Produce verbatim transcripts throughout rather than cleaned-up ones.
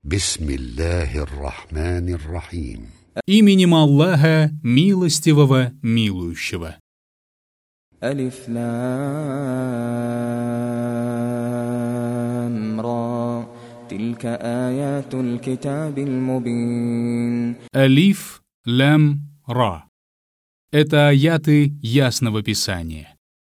Бисмиллахир-рахманир-рахим. Именем Аллаха, милостивого, милующего. Алиф лам ра. Тилька аятуль китабиль мубин. Алиф лам ра. Это аяты ясного писания.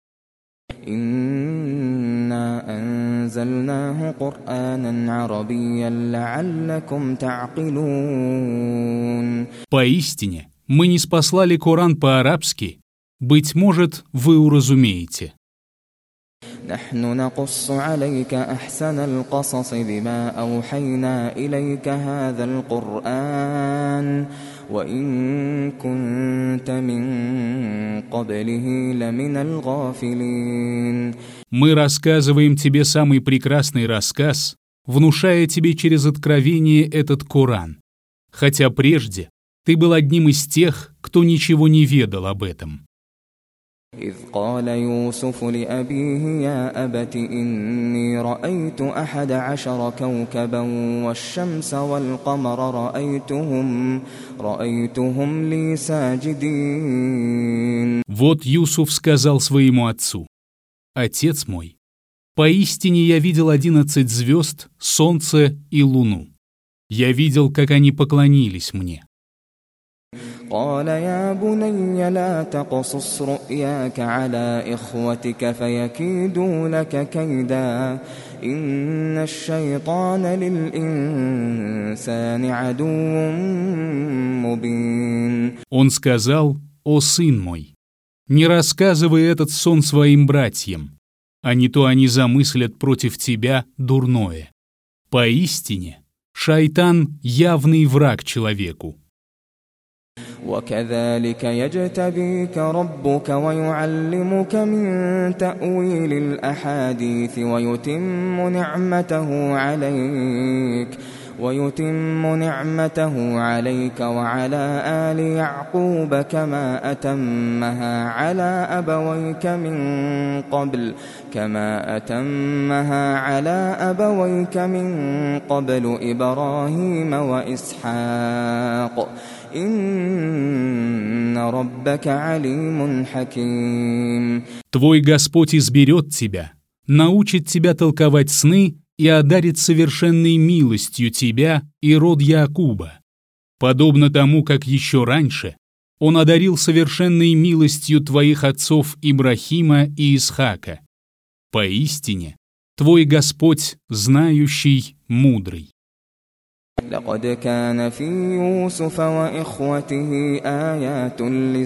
Инна анзальнаху Кур'анан арабийян ла'аллакум та'килун. Поистине, мы ниспослали Коран по-арабски, быть может, вы уразумеете. نحن نقص عليك أحسن القصص بما أوحينا إليك هذا القرآن وإن كنت من قبله لمن الغافلين. Мы рассказываем тебе самый прекрасный рассказ, внушая тебе через откровение этот Коран, хотя прежде ты был одним из тех, кто ничего не ведал об этом. إذ قال يوسف لأبيه يا أبت إني رأيت أحد عشر كوكبا والشمس والقمر رأيتهم رأيتهم لي ساجدين. Вот Юсуф сказал своему отцу: «Отец мой, поистине я видел одиннадцать звезд, солнце и луну. Я видел, как они поклонились мне». قال يا بني لا تقصص رؤياك على إخوتك فيكيدوا لك كيدا إن الشيطان للإنسان عدو مبين. Он сказал: «О сын мой, не рассказывай этот сон своим братьям, а не то они замыслят против тебя дурное. Поистине, шайтан — явный враг человеку». وكذلك يجتبيك ربك ويعلمك من تأويل الأحاديث ويتم نعمته عليك ويتم نعمته عليك وعلى آل يعقوب كما أتمها على أبويك من قبل كما أتمها على أبويك من قبل إبراهيم وإسحاق «Инна раббака алимун хаким». Твой Господь изберет тебя, научит тебя толковать сны и одарит совершенной милостью тебя и род Яакуба, подобно тому, как еще раньше Он одарил совершенной милостью твоих отцов Ибрахима и Исхака. Поистине, твой Господь знающий, мудрый. لقد كان في يوسف وإخوته آيات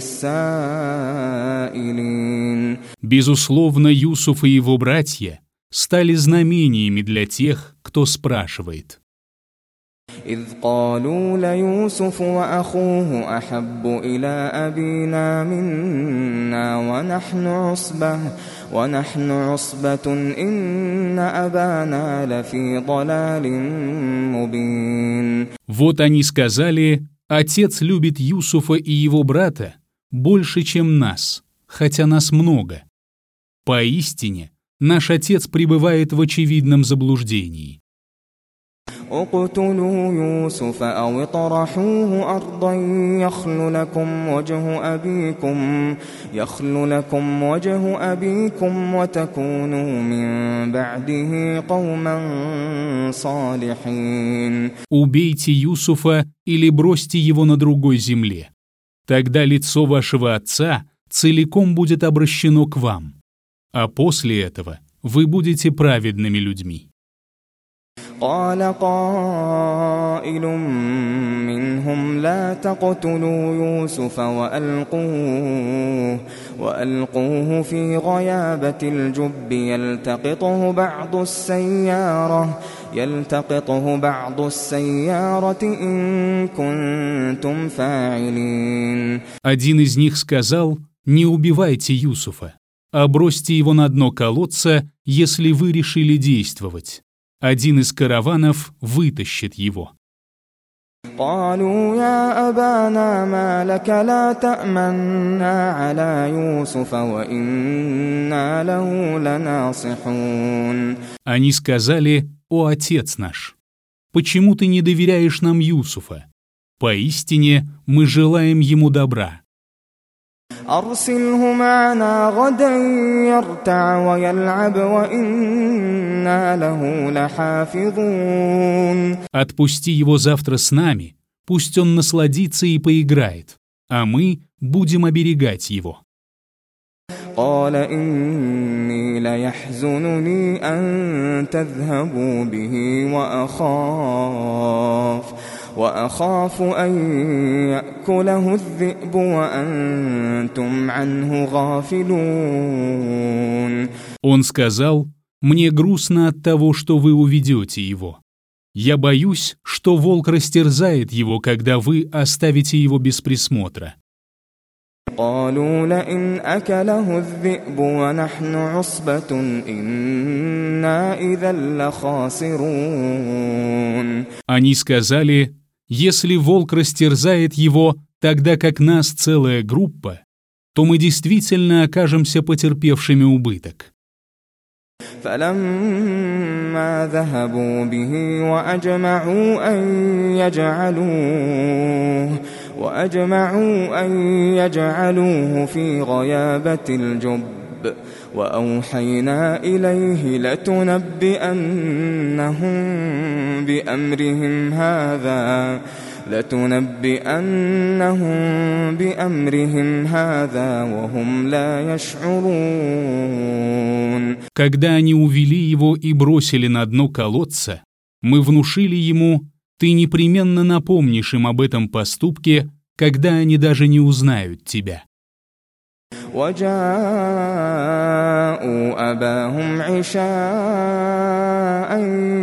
للسائلين. Безусловно, Юсуф и его братья стали знамениями для тех, кто спрашивает. إذ قالوا ليوسف وأخوه أحب إلى أبينا منا ونحن عصبة ونحن عصبة إن أبانا لفي ضلال مبين. Вот они сказали: «Отец любит Юсуфа и его брата больше, чем нас, хотя нас много. Поистине, наш отец пребывает в очевидном заблуждении». اقتلوا يوسف أو اطرحوه أرضا يخل لكم وجه أبيكم يخل لكم وجه أبيكم وتكونوا من بعده قوما صالحين. Убейте Юсуфа или бросьте его на другой земле. Тогда лицо вашего отца целиком будет обращено к вам, а после этого вы будете праведными людьми. قال قائل منهم لا تقتلوا يوسف وألقوه وألقوه في غيابة الجب يلتقطه بعض السيارة يلتقطه بعض السيارة إن كنتم فاعلين. Один из них сказал: «Не убивайте Юсуфа, а бросьте его на дно колодца, если вы решили действовать. Один из караванов вытащит его». قالوا يا أبانا ما لك لا تأمنا على يوسف وإنا له لناصحون. Они сказали: «О отец наш, почему ты не доверяешь нам Юсуфа? Поистине мы желаем ему добра». أرسله معنا غدا يرتع ويلعب وإنا له لحافظون. Отпусти его завтра с нами, пусть он насладится и поиграет, а мы будем оберегать его. قال إني ليحزنني أن تذهبوا به وأخاف وأخاف أن يأكله الذئب وأنتم عنه غافلون. Он сказал: «Мне грустно от того, что вы уведете его. Я боюсь, что волк растерзает его, когда вы оставите его без присмотра». قالوا لئن أكله الذئب ونحن عصبة إنا إذا لخاسرون. Они сказали: «Если волк растерзает его, тогда как нас целая группа, то мы действительно окажемся потерпевшими убыток». فلما ذهبوا به وأجمعوا أن يجعلوه وأجمعوا أن يجعلوه في غيابة الجب وأوحينا إليه لتنبئنهم بأمرهم هذا لتنبئنهم بأمرهم هذا وهم لا يشعرون. Когда они увели его и бросили на дно колодца, мы внушили ему: «Ты непременно напомнишь им об этом поступке, когда они даже не узнают тебя». وجاءوا أباهم عشاء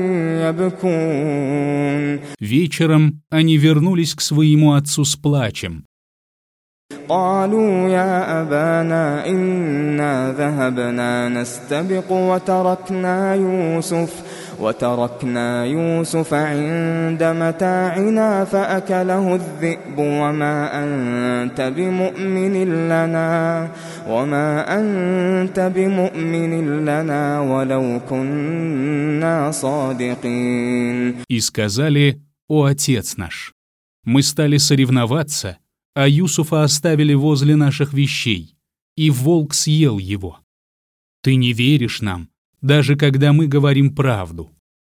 يبكون. Вечером они вернулись к своему отцу с плачем. قالوا يا أبانا إنا ذهبنا نستبق وتركنا يوسف وتركنا يوسف عند متاعنا فأكله الذئب وما أنت بمؤمن لنا وما أنت بمؤمن لنا ولو كنا صادقين. И сказали: «О отец наш, мы стали соревноваться, а Юсуфа оставили возле наших вещей, и волк съел его. Ты не веришь нам, даже когда мы говорим правду».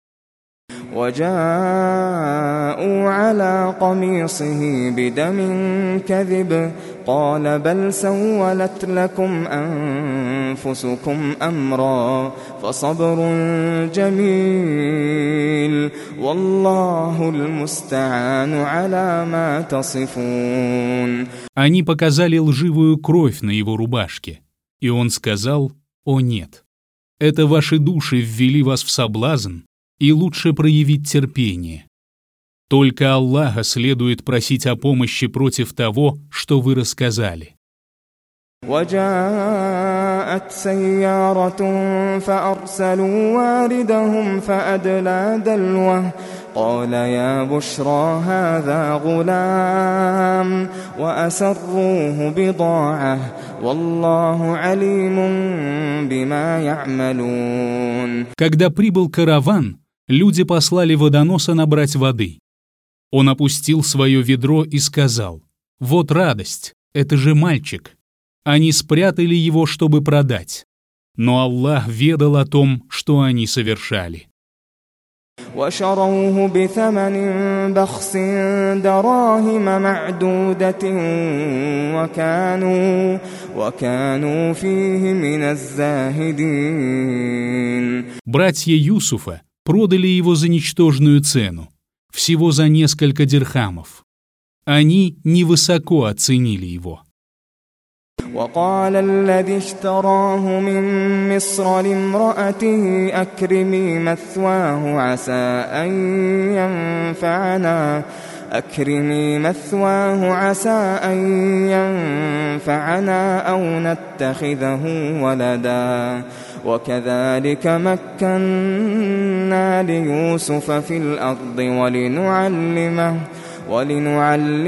وجاءوا على قميصه بدم كذب قال بل سولت لكم أنفسكم أمرا فصبر جميل والله المستعان على ما تصفون. Они показали лживую кровь на его рубашке, и он сказал: «О нет, это ваши души ввели вас в соблазн, и лучше проявить терпение. Только Аллаха следует просить о помощи против того, что вы рассказали». وجاءت سيارة فأرسلوا واردهم فأدلى دلوه قال يا بشرى هذا غلام وأسروه بضاعة والله عليم بما يعملون. Когда прибыл караван, люди послали водоноса набрать воды. Он опустил свое ведро и сказал: «Вот радость, это же мальчик». Они спрятали его, чтобы продать. Но Аллах ведал о том, что они совершали. وشروه بثمن بخس دراهم معدودة وكانوا وكانوا فيه من الزاهدين. Братья Юсуфа продали его за ничтожную цену, всего за несколько дирхамов. Они невысоко оценили его. وقال الذي اشتراه من مصر لامرأته أكرمي مثواه عسى أن ينفعنا أكرمي مثواه عسى أن ينفعنا أو نتخذه ولدا وكذلك مكنا ليوسف في الأرض ولنعلمه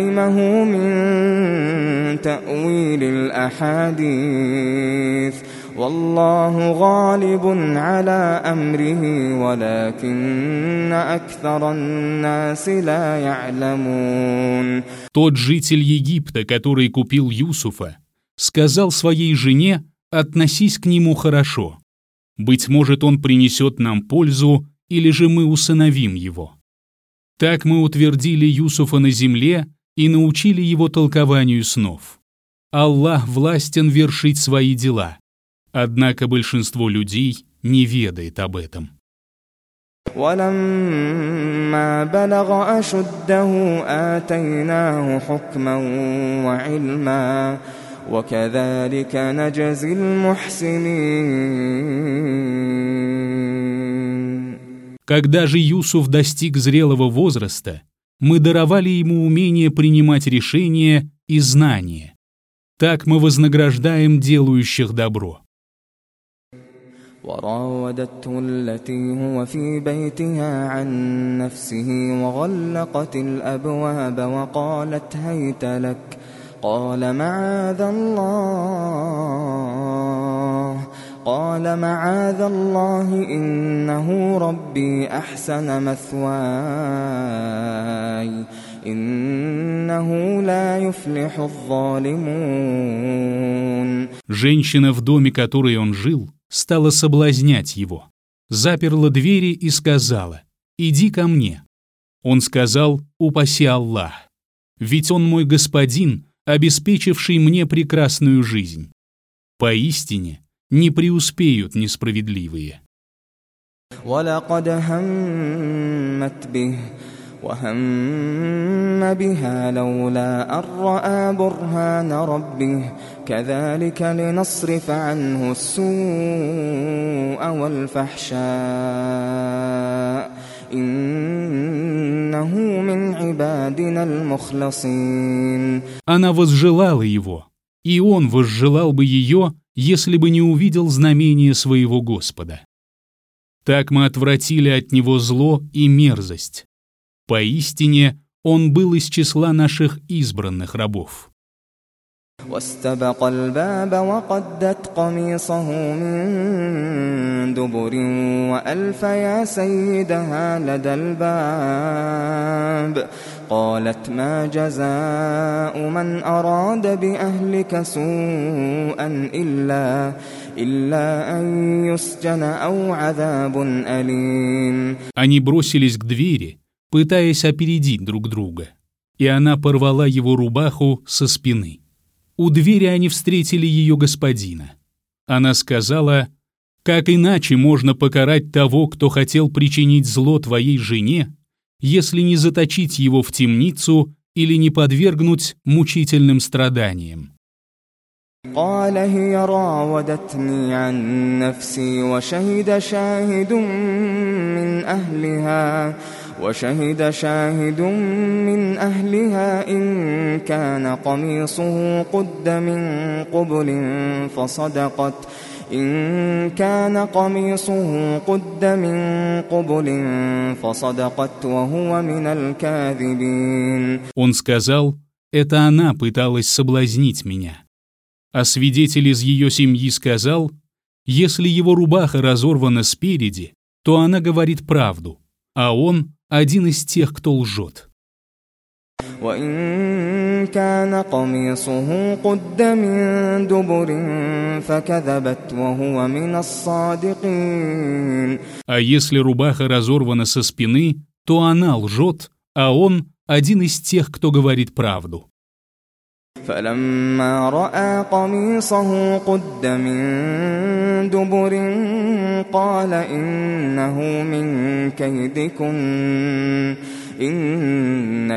ولنعلمه من تأويل الأحاديث والله غالب على أمره ولكن أكثر الناس لا يعلمون. Тот житель Египта, который купил Юсуфа, сказал своей жене: «Относись к нему хорошо. Быть может, он принесет нам пользу, или же мы усыновим его». Так мы утвердили Юсуфа на земле и научили его толкованию снов. Аллах властен вершить свои дела, однако большинство людей не ведает об этом. ولما بلغ أشده آتيناه حكما وعلما وكذلك نجزي المحسنين. Когда же Юсуф достиг зрелого возраста, мы даровали ему умение принимать решения и знания. Так мы вознаграждаем делающих добро. وراودته التي هو في بيتها عن نفسه وغلقت الأبواب وقالت هيت لك قال معاذ الله قال معاذ الله إنه ربي أحسن مثواي إنه لا يفلح الظالمون. Женщина, в доме которой он жил, стала соблазнять его, заперла двери и сказала: «Иди ко мне». Он сказал: «Упаси Аллах, ведь он мой господин, обеспечивший мне прекрасную жизнь. Поистине не преуспеют несправедливые». وَلَقَدْ هَمَّتْ بِهِ وَهَمَّ بِهَا لَوْلَا أَن رَّأَىٰ بُرْهَانَ رَبِّهِ كَذَلِكَ لِنَصْرِفَ عَنْهُ السُّوءَ وَالْفَحْشَاءَ إِنَّهُ مِنْ عِبَادِنَا الْمُخْلَصِينَ. Она возжелала его, и он возжелал бы ее, если бы не увидел знамения своего Господа. Так мы отвратили от него зло и мерзость. Поистине, он был из числа наших избранных рабов. واستبق الباب وقدت قميصه من دبر وألف يا سيدها لدى الباب قالت ما جزاء من أراد بأهلك سوءا إلا إلا أن يسجن أو عذاب أليم. Они бросились к двери, пытаясь опередить друг друга, и она порвала его рубаху со спины. У двери они встретили ее господина. Она сказала: «Как иначе можно покарать того, кто хотел причинить зло твоей жене, если не заточить его в темницу или не подвергнуть мучительным страданиям?» قال هي راودتني عن نفسي وشهد شاهد من أهلها وشهد شاهد من أهلها إن كان قميصه قد من قبل فصدقت إن كان قميصه قد من قبل فصدقت وهو من الكاذبين. Он сказал: «Это она пыталась соблазнить меня». А свидетель из ее семьи сказал: «Если его рубаха разорвана спереди, то она говорит правду, а он один из тех, кто лжет». وإن كان قميصه قد من دبر فكذبت وهو من الصادقين. А если рубаха разорвана со спины, то она лжет, а он один из тех, кто говорит правду. فلما رأى قميصه قد من دبر قال إنه من كيدكن إن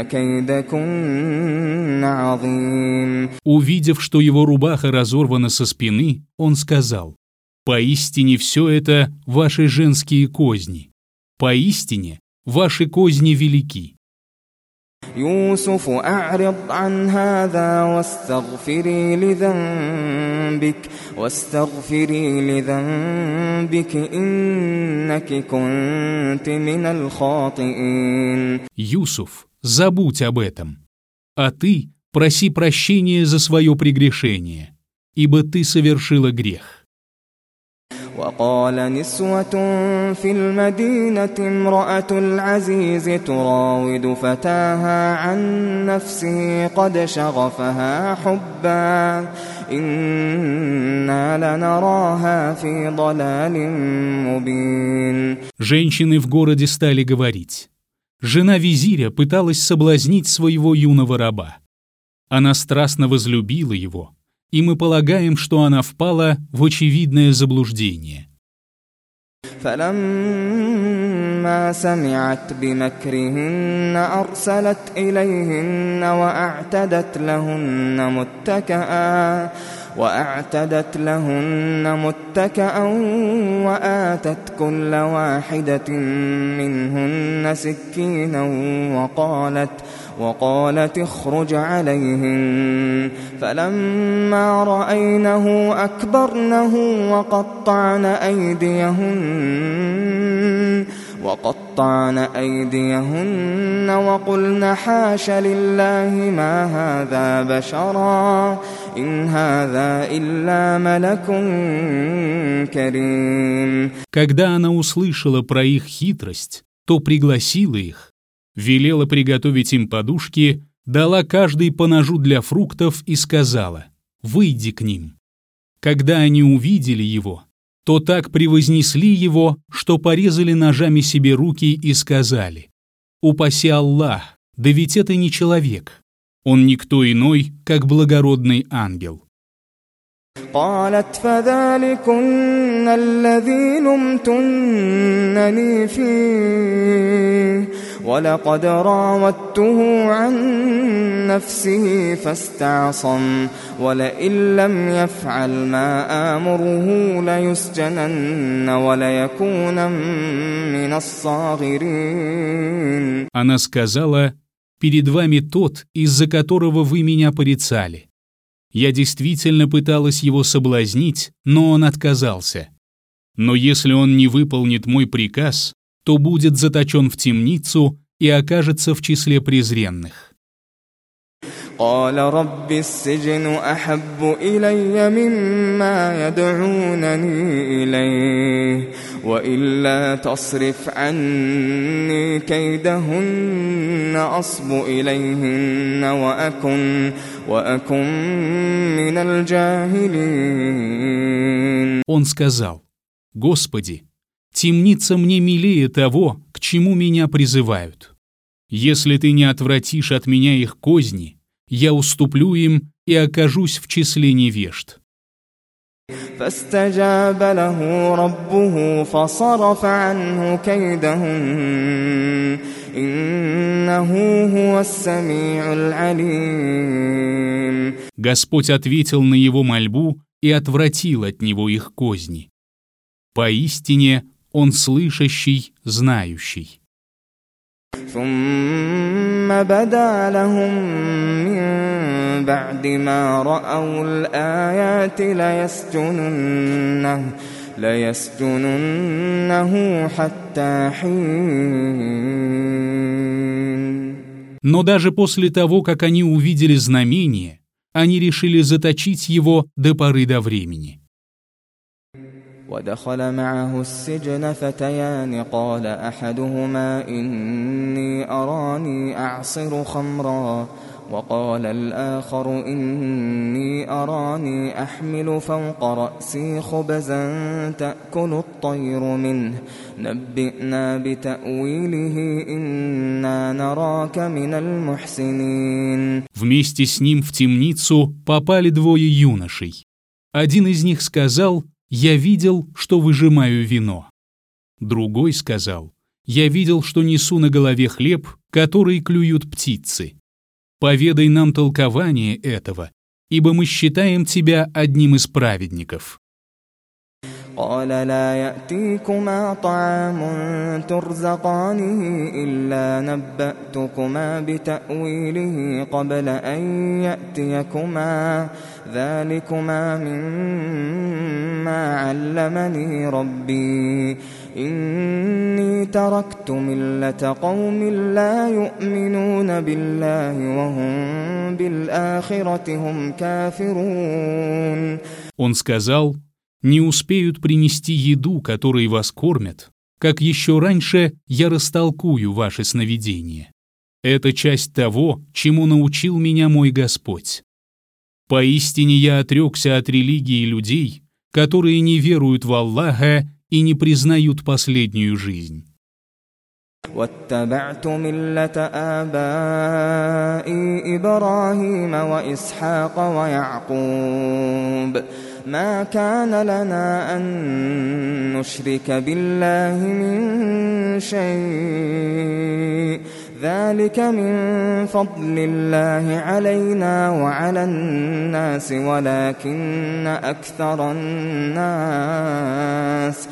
كيدكن عظيم. Увидев, что его рубаха разорвана со спины, он сказал: «Поистине все это ваши женские козни. Поистине ваши козни велики». يوسف أعرض عن هذا واستغفري لذنبك واستغفري لذنبك إنك كنت من الخاطئين. Юсуф, забудь об этом, а ты проси прощения за свое прегрешение, ибо ты совершила грех. وقال نسوة في المدينة امرأة العزيز تراود فتاها عن نفسه قد شغفها حبا إنا لنراها في ضلال مبين. Женщины в городе стали говорить: жена визиря пыталась соблазнить своего юного раба. Она страстно возлюбила его, и мы полагаем, что она впала в очевидное заблуждение. فلما سمعت بمكرهن أرسلت إليهن وأعتدت لهن متكئا وأعتدت لهن متكئا وآتت كل واحدة منهن سكينا وقالت وقالت اخرج عليهن فلما رأينه أكبرنه وقطعن أيديهن وقطعن أيديهن وقلن حاش لله ما هذا بشرا إن هذا إلا ملك كريم. Когда она услышала про их хитрость, то пригласила их, велела приготовить им подушки, дала каждой по ножу для фруктов и сказала: «Выйди к ним». Когда они увидели его, то так превознесли его, что порезали ножами себе руки и сказали: «Упаси Аллах, да ведь это не человек, он никто иной, как благородный ангел». قالت فذلكن الذي لمتنني فيه ولقد راودته عن نفسه فاستعصم ولئن لم يفعل ما آمره ليسجنن وليكون من الصاغرين. Она сказала: «Перед вами тот, из-за которого вы меня порицали. Я действительно пыталась его соблазнить, но он отказался. Но если он не выполнит мой приказ, то будет заточен в темницу и окажется в числе презренных». قال رب السجن أحب إلي مما يدعونني إليه وإلا تصرف عني كيدهن أصب إليهن وأكن وأكن من الجاهلين. Он сказал: «Господи, темница мне милее того, к чему меня призывают. Если ты не отвратишь от меня их козни, я уступлю им и окажусь в числе невежд». فاستجاب له ربه فصرف عنه كيدهن إنه هو السميع العليم. Господь ответил на его мольбу и отвратил от него их козни. Поистине Он слышащий, знающий. ثم بدا لهم من بعد ما رأوا الآيات ليسجننه ليسجننه حتى حين. Но даже после того, как они увидели знамение, они решили заточить его до поры до времени. ودخل معه السجن فتيان قال أحدهما إني أراني أعصر خمرا وقال الآخر إني أراني أحمل فوق رأسي خبزا تأكل الطير منه نبئنا بتأويله إنا نراك من المحسنين. Вместе с ним в темницу попали двое юношей. Один из них сказал: «Я видел, что выжимаю вино». Другой сказал: «Я видел, что несу на голове хлеб, который клюют птицы. Поведай нам толкование этого, ибо мы считаем тебя одним из праведников». قال لا يأتيكما طعام ترزقانه إلا نبأتكما بتأويله قبل أن يأتيكما ذلكما مما علمني ربي إني تركت ملة قوم لا يؤمنون بالله وهم بالآخرة هم كافرون. Он сказал: не успеют принести еду, которой вас кормят, как еще раньше я растолкую ваши сновидения. Это часть того, чему научил меня мой Господь. Поистине я отрекся от религии людей, которые не веруют в Аллаха и не признают последнюю жизнь. واتبعت ملة آبائي إبراهيم وإسحاق ويعقوب ما كان لنا أن نشرك بالله من شيء ذلك من فضل الله علينا وعلى الناس ولكن أكثر الناس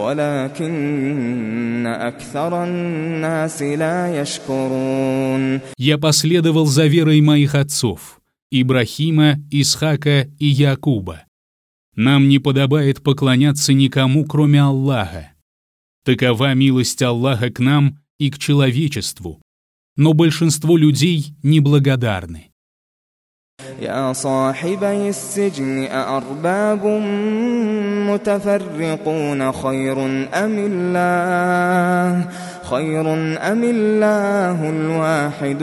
ولكن أكثر الناس لا يشكرون. Я последовал за верой моих отцов, Ибрахима, Исхака и Якуба. Нам не подобает поклоняться никому, кроме Аллаха. Такова милость Аллаха к нам и к человечеству, но большинство людей неблагодарны. يا صاحبي السجن أأرباب متفرقون خير أم الله خير أم الله الواحد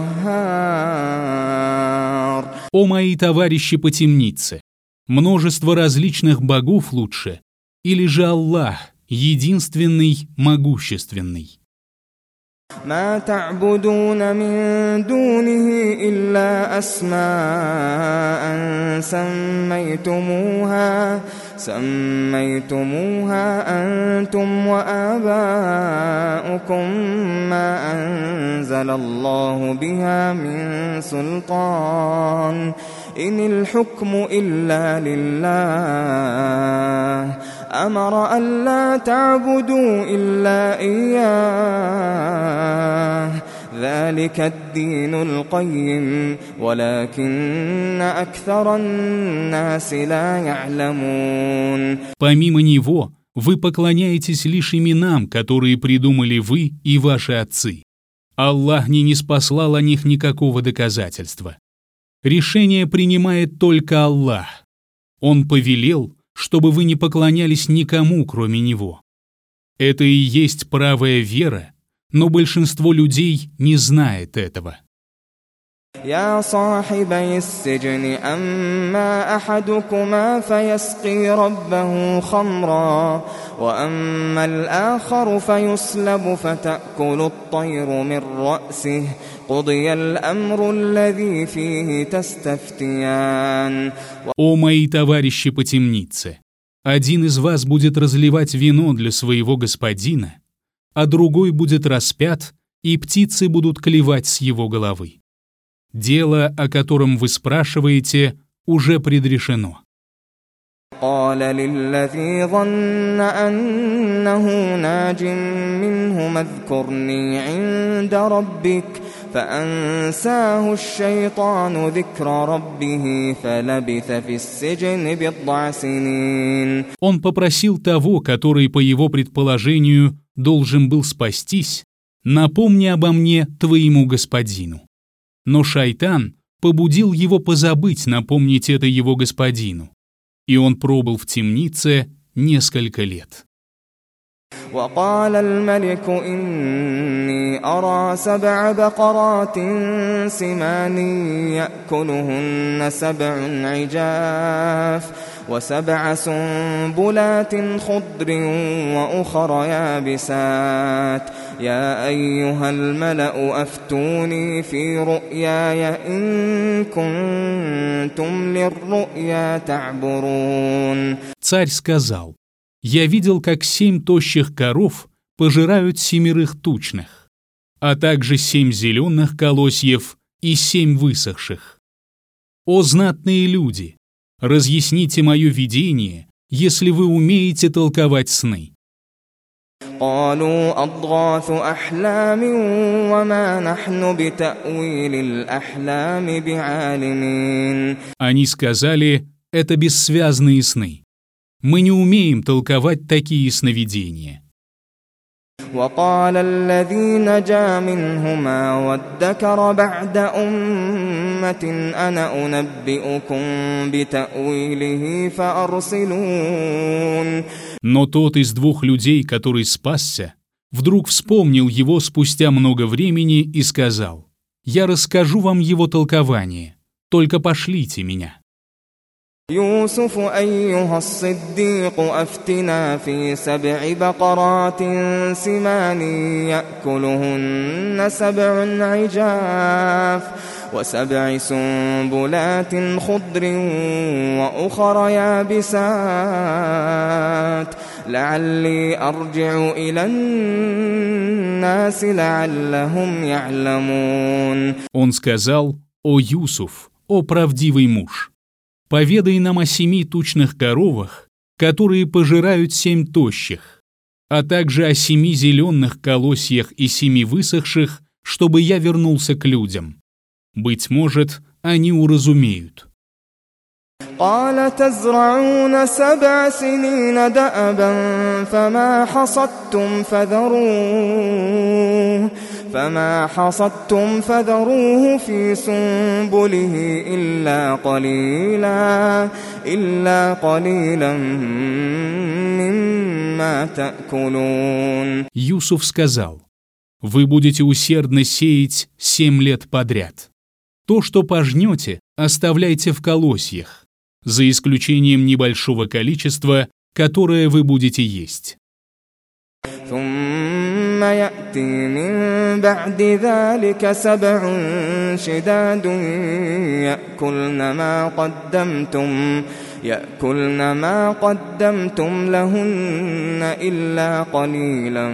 القهار. О мои товарищи по темнице, множество различных богов лучше, или же Аллах, единственный, могущественный? ما تعبدون من دونه إلا أسماء سميتموها سميتموها أنتم وآباؤكم ما أنزل الله بها من سلطان إن الحكم إلا لله أمر ألا تعبدوا إلا إياه ذلك الدين القيم ولكن أكثر الناس لا يعلمون. Помимо него, вы поклоняетесь лишь именам, которые придумали вы и ваши отцы. Аллах не ниспослал о них никакого доказательства. Решение принимает только Аллах. Он повелел, чтобы вы не поклонялись никому, кроме Него. Это и есть правая вера, но большинство людей не знает этого. يا صاحبي السجن أما أحدكما فيسقي ربه خمرا وأما الآخر فيصلب فتأكل الطير من رأسه قضي الأمر الذي فيه تستفتيان. О мои товарищи по темнице! Один из вас будет разливать вино для своего господина, а другой будет распят, и птицы будут клевать с его головы. Дело, о котором вы спрашиваете, уже предрешено. قال للذي ظن أنه ناج منهما اذكرني عند ربك فأنساه الشيطان ذكر ربه فلبث في السجن بضع سنين. Он попросил того, который, по его предположению, должен был спастись, напомни обо мне твоему господину. Но шайтан побудил его позабыть напомнить это его господину, и он пробыл в темнице несколько лет. وقال الملك إني أرى سبع بقرات سمان يأكلهن سبع عجاف وسبع سنبلات خضر وأخر يابسات يا أيها الملأ أفتوني في رؤياي إن كنتم للرؤيا تعبرون. Царь сказал: «Я видел, как семь тощих коров пожирают семерых тучных, а также семь зеленых колосьев и семь высохших. О знатные люди, разъясните мое видение, если вы умеете толковать сны». قالوا أضغاث أحلام وما نحن بتأويل الأحلام بعالمين. Они сказали: «Это бессвязные сны. Мы не умеем толковать такие сновидения». وقال الذي نجا منهما وادكر بعد أمة أنا أنبئكم بتأويله فأرسلون. Но тот из двух людей, который спасся, вдруг вспомнил его спустя много времени и сказал: «Я расскажу вам его толкование, только пошлите меня». يوسف أيها الصديق أفتنا في سبع بقرات سمان يأكلهن سبع عجاف وسبع سنبلات خضر وأخر يابسات لعلي أرجع إلى الناس لعلهم يعلمون. Он сказал: «О Юсуф, о правдивый муж! Поведай нам о семи тучных коровах, которые пожирают семь тощих, а также о семи зеленых колосьях и семи высохших, чтобы я вернулся к людям. Быть может, они уразумеют». قال تزرعون سبع سنين دأبا فما حصدتم فذروه فما حصدتم فذروه في سنبله إلا قليلا إلا قليلا مما تأكلون. Юсуф сказал: «Вы будете усердно сеять семь лет подряд. То, что пожнете, оставляйте в колосьях, за исключением небольшого количества, которое вы будете есть». ثم يأتي من بعد ذلك سبع شداد يأكلن ما قدمتم يأكلن ما قدمتم لهن إلا قليلا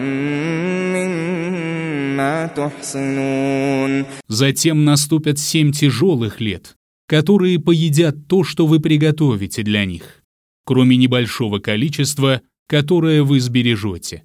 مما تحصنون. Затем наступят семь тяжелых лет, которые поедят то, что вы приготовите для них, кроме небольшого количества, которое вы сбережете.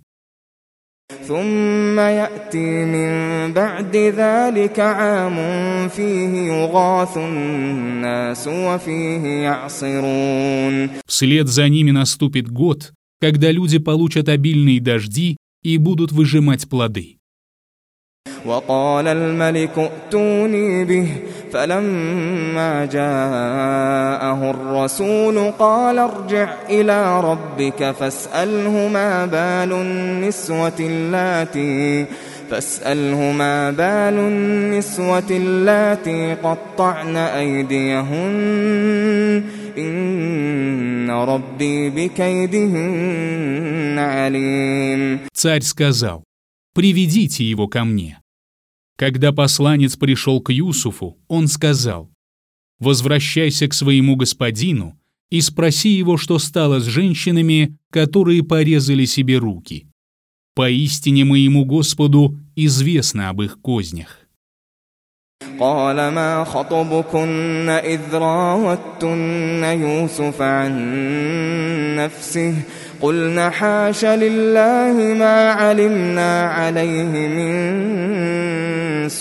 ثم يأتي من بعد ذلك عام فيه يغاث الناس وفيه يعصرون. Вслед за ними наступит год, когда люди получат обильные дожди и будут выжимать плоды. وقال الملك ائتوني به فلما جاءه الرسول قال ارجع إلى ربك فاسأله ما بال النسوة اللاتي فاسأله ما بال النسوة اللاتي قطعن أيديهن إن ربي بكيدهن عليم. Царь сказал: «Приведите его ко мне». Когда посланец пришел к Юсуфу, он сказал: «Возвращайся к своему господину и спроси его, что стало с женщинами, которые порезали себе руки. Поистине моему Господу известно об их кознях». قال ما خطبكن إذ راوتن يوسف عن نفسه قلنا حاش لله ما علمنا عليه من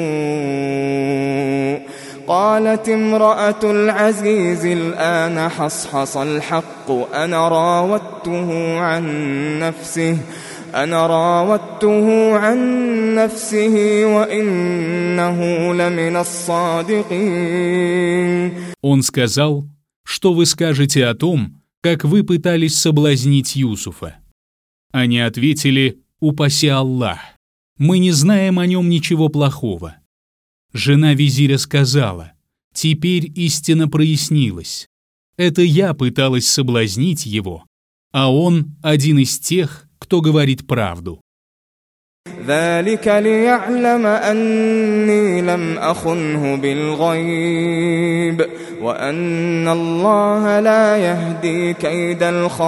سوء قالت امرأة العزيز الآن حصحص الحق أنا راودته عن نفسه أنا راودته عن نفسه وإنه لمن الصادقين. Он сказал: «Что вы скажете о том, как вы пытались соблазнить Юсуфа?» Они ответили: «Упаси Аллах, мы не знаем о нем ничего плохого». Жена визиря сказала: «Теперь истина прояснилась. Это я пыталась соблазнить его, а он один из тех, кто говорит правду». ذلك ليعلم أني لم أخنه بالغيب وأن الله لا يهدي كيد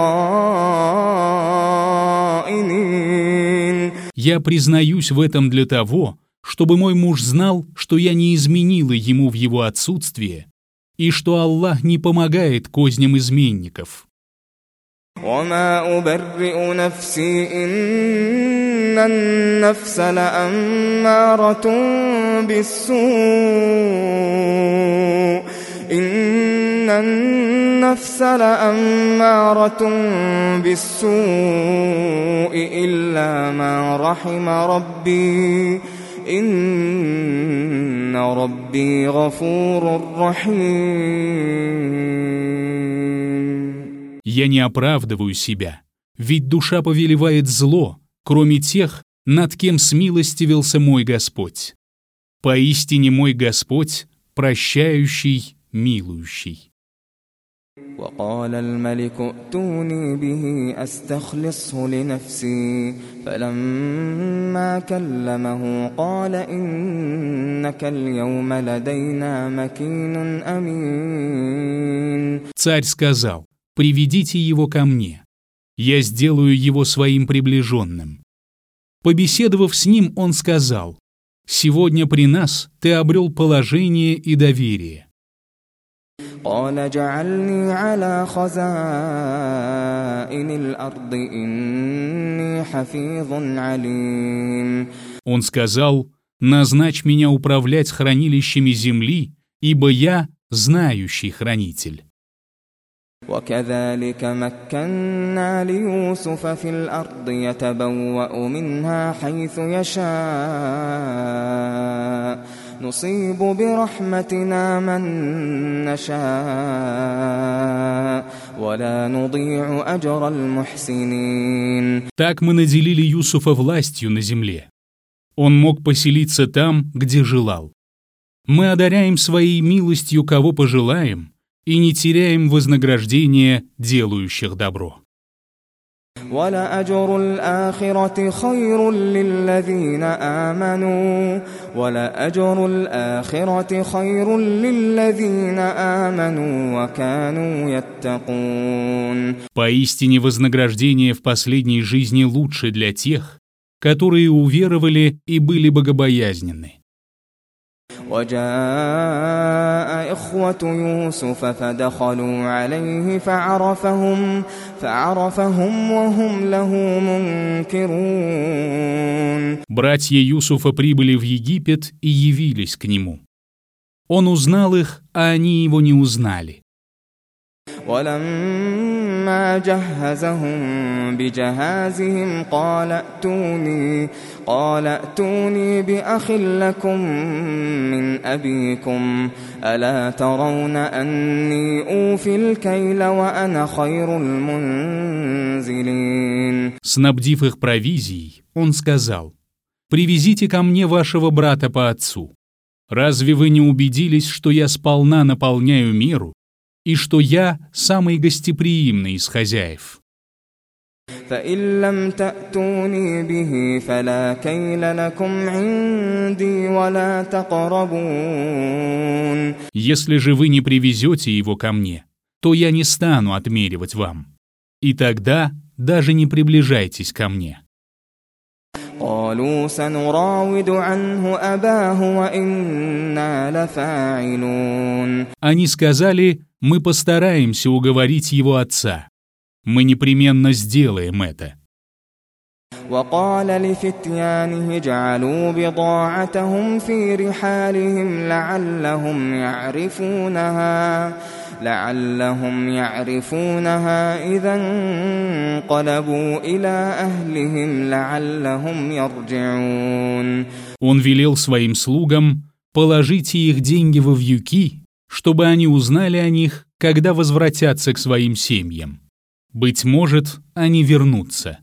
الخائنين. Я признаюсь в этом для того, чтобы мой муж знал, что я не изменила ему в его отсутствие и что Аллах не помогает козням изменников. وما أبرئ نفسي إن النفس لأمارة بالسوء إن النفس لأمارة بالسوء إلا ما رحم ربي إن ربي غفور رحيم. Я не оправдываю себя, ведь душа повелевает зло, кроме тех, над кем смилостивился мой Господь. Поистине мой Господь прощающий, милующий. وقال الملك ائتوني به أستخلصه لنفسي فلما كلمه قال إنك اليوم لدينا مكين أمين. Царь сказал: «Приведите его ко мне, я сделаю его своим приближенным». Побеседовав с ним, он сказал: «Сегодня при нас ты обрел положение и доверие». قال جعلني على خزائن الأرض إني حفيظ عليم. Он сказал: «Назначь меня управлять хранилищами земли, ибо я знающий хранитель». وكذلك مكنا ليوسف في الأرض يتبوأ منها حيث يشاء نصيب برحمتنا من نشاء ولا نضيع أجر المحسنين. Так мы наделили Юсуфа властью на земле. Он мог поселиться там, где желал. Мы одаряем своей милостью, кого пожелаем, и не теряем вознаграждения делающих добро. وَلَأَجْرُ الْآخِرَةِ خَيْرٌ لِّلَّذِينَ آمَنُوا وَلَأَجْرُ الْآخِرَةِ خَيْرٌ لِّلَّذِينَ آمَنُوا وَكَانُوا يَتَّقُونَ. Поистине вознаграждение в последней жизни лучше для тех, которые уверовали и были богобоязненны. وجاء إخوة يوسف فدخلوا عليه فعرفهم فعرفهم وهم له منكرون. Братья Юсуфа прибыли в Египет и явились к нему. Он узнал их, а они его не узнали. ولما جهزهم بجهازهم قال ائتوني قال ائتوني بأخ لكم من أبيكم ألا ترون أني أوفي الكيل وأنا خير المنزلين. Снабдив их провизией, он сказал: «Привезите ко мне вашего брата по отцу. Разве вы не убедились, что я сполна наполняю меру и что я самый гостеприимный из хозяев?» فَإِن لَّمْ تَأْتُونِي بِهِ فَلَا كَيْلَ لَكُمْ عِندِي وَلَا تَقْرَبُونَ. Если же вы не привезете его ко мне, то я не стану отмеривать вам, и тогда даже не приближайтесь ко мне. قالوا سنراود عنه أباه وإنا لفاعلون. Они сказали: «Мы постараемся уговорить его отца. Мы непременно сделаем это». وقال لفتيانه جعلوا بضاعتهم في رحالهم لعلهم يعرفونها لعلهم يعرفونها إذا انقلبوا إلى أهلهم لعلهم يرجعون. Он велел своим слугам: «Положите их деньги во вьюки, чтобы они узнали о них, когда возвратятся к своим семьям. Быть может, они вернутся».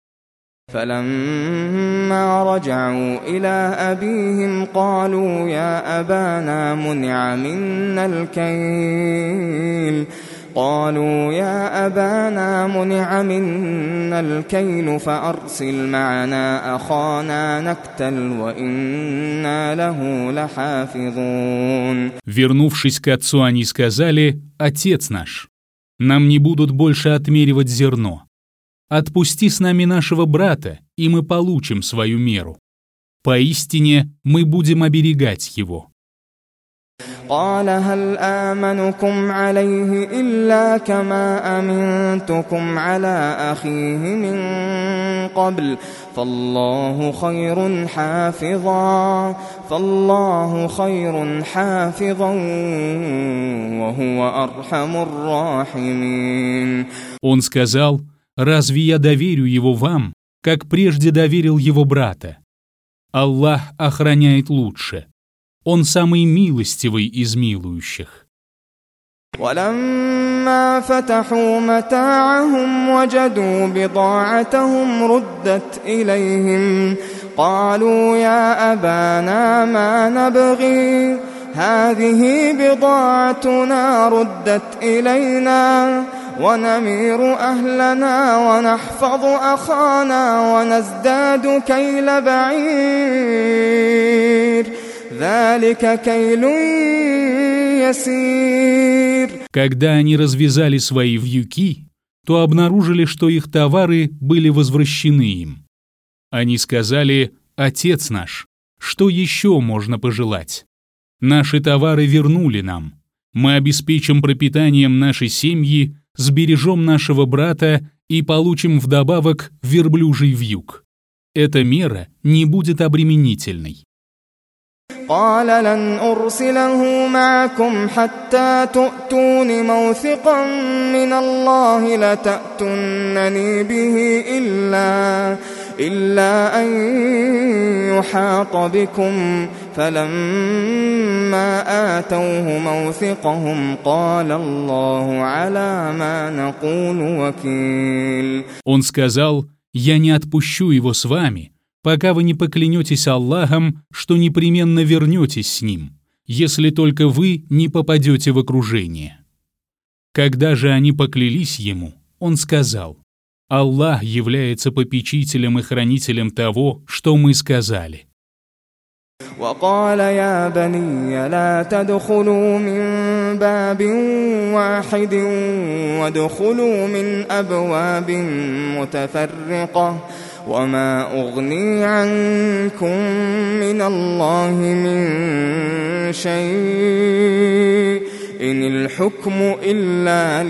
فلما رجعوا إلى أبيهم قالوا يا أبانا منع منا الكيل قالوا يا أبانا منع منا الكيل فأرسل معنا أخانا نكتل وإنا له لحافظون. Вернувшись к отцу, они сказали: «Отец наш, нам не будут больше отмеривать зерно. Отпусти с нами нашего брата, и мы получим свою меру. Поистине мы будем оберегать его». قال هل آمنكم عليه إلا كما أمنتكم على أخيه من قبل فالله خير حافظا فالله خير حافظا وهو أرحم الراحمين. Он сказал: «Разве я доверю его вам, как прежде доверил его брата? Аллах охраняет лучше. Он самый милостивый из милующих». ولما فتحوا متاعهم وجدوا بضاعتهم ردت إليهم قالوا يا أبانا ما نبغي هذه بضاعتنا ردت إلينا ونمير أهلنا ونحفظ أخانا ونزداد كيل بعير ذلك كيل يسير. Когда они развязали свои вьюки, то обнаружили, что их товары были возвращены им. Они сказали: «Отец наш, что еще можно пожелать? Наши товары вернули нам. Мы обеспечим пропитанием нашей семьи, сбережем нашего брата и получим вдобавок верблюжий вьюг. Эта мера не будет обременительной». قال لن أرسله معكم حتى تؤتون موثقا من الله لتأتونني به إلا إلا أن يحاط بكم فلما آتوه موثقهم قال الله على ما نقول وكيل. Он сказал: «Я не отпущу его с вами, пока вы не поклянетесь Аллахом, что непременно вернетесь с ним, если только вы не попадете в окружение». Когда же они поклялись ему, он сказал: «Аллах является попечителем и хранителем того, что мы сказали». وقال يا بني لا تدخلوا من باب واحد وادخلوا من أبواب متفرقة وما أغني عنكم من الله من شيء إن الحكم إلا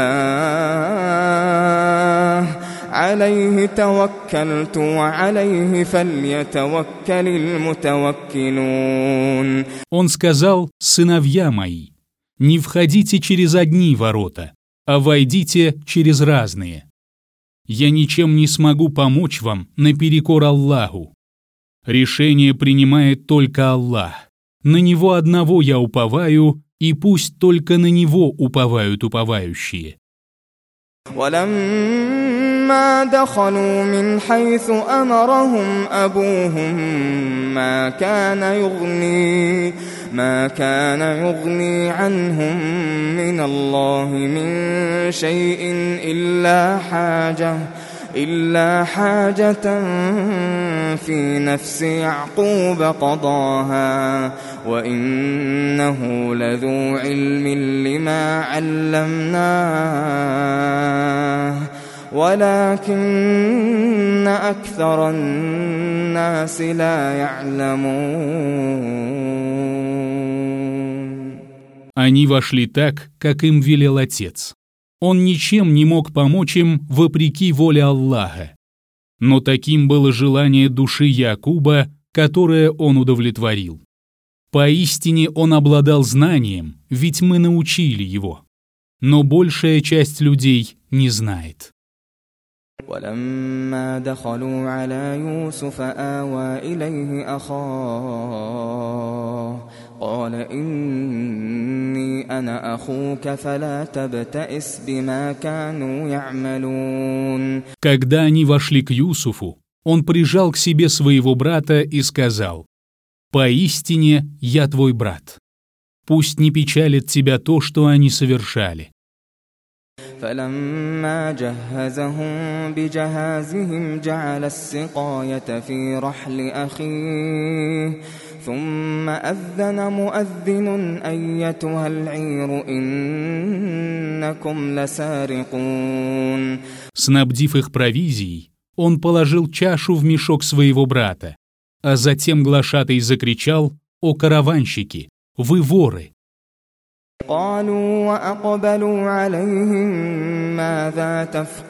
لله عليه توكلت وعليه فليتوكل المتوكلون. Он сказал: «Сыновья мои, не входите через одни ворота, а войдите через разные. Я ничем не смогу помочь вам наперекор Аллаху. Решение принимает только Аллах. На Него одного я уповаю, и пусть только на Него уповают уповающие». ولما دخلوا من حيث أمرهم أبوهم ما كان يغني ما كان يغني عنهم من الله من شيء إلا حاجة إلا حاجة في نفس يعقوب قضاها وإنه لذو علم لما علمناه ولكن أكثر الناس لا يعلمون. Они вошли так, как им велел отец. Он ничем не мог помочь им вопреки воле Аллаха. Но таким было желание души Якуба, которое он удовлетворил. Поистине он обладал знанием, ведь мы научили его. Но большая часть людей не знает. ولما دخلوا على يوسف آوى إليه أخاه قال إني أنا أخوك فلا تبتئس بما كانوا يعملون. Когда они вошли к Юсуфу, он прижал к себе своего брата и сказал: «Поистине я твой брат. Пусть не печалит тебя то, что они совершали». فلما جهزهم بجهازهم جعل السقاية في رحل أخيه ثم أذن مؤذن أيتها العير إنكم لسارقون. Снабдив их провизией, он положил чашу в мешок своего брата, а затем глашатай закричал: «О караванщики, вы воры! قالوا وأقبلوا عليهم ماذا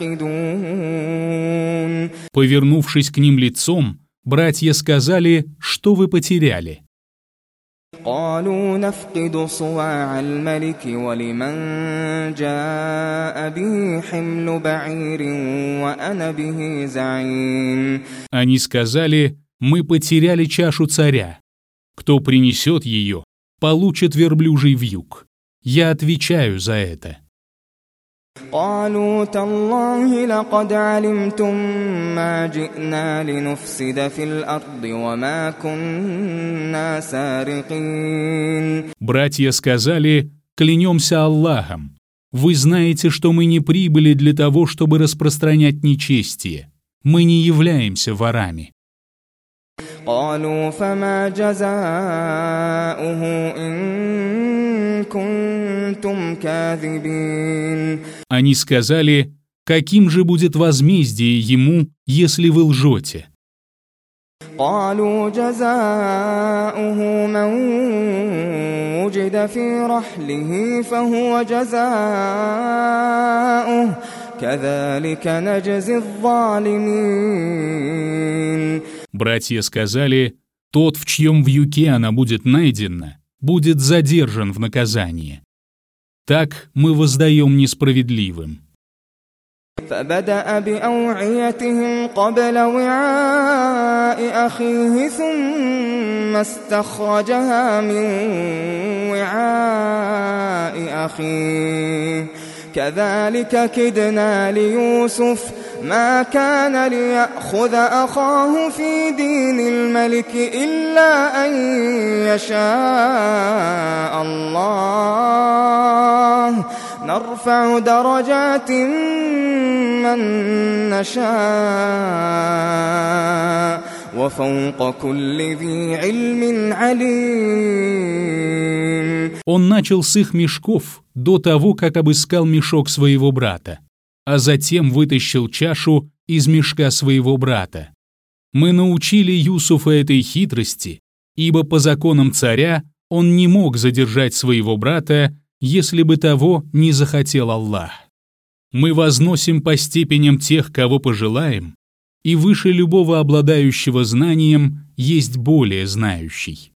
تفقدون. Повернувшись к ним лицом, братья сказали, что вы потеряли. قالوا نفقد صواع الملك ولمن جاء به حمل بعير وأنا به زعيم. Они сказали, мы потеряли чашу царя. Кто принесет ее, получит верблюжий вьюг. Я отвечаю за это. قالوا تالله لقد علمتم ما جئنا لنفسد في الأرض وما كنا سارقين. Братья сказали, клянемся Аллахом. Вы знаете, что мы не прибыли для того, чтобы распространять нечестие. Мы не являемся ворами. قالوا فما جزاؤه إن كنتم كاذبين. Они сказали, каким же будет возмездие ему, если вы лжете? قالوا جزاؤه من وجد في رحله فهو جزاؤه كذلك نجزي الظالمين. Братья сказали, тот, в чьем вьюке она будет найдена, будет задержан в наказание. Так мы воздаем несправедливым. فبدأ بأوعيتهم قبل وعاء أخيه ثم استخرجها من وعاء أخيه كذلك كدنا ليوسف ما كان ليأخذ أخاه في دين الملك إلا أن يشاء الله نرفع درجات من نشاء وفوق كل ذي علم عليم. Он начал с их мешков до того, как обыскал мешок своего брата, а затем вытащил чашу из мешка своего брата. Мы научили Юсуфа этой хитрости, ибо по законам царя он не мог задержать своего брата, если бы того не захотел Аллах. Мы возносим по степеням тех, кого пожелаем, и выше любого обладающего знанием есть более знающий.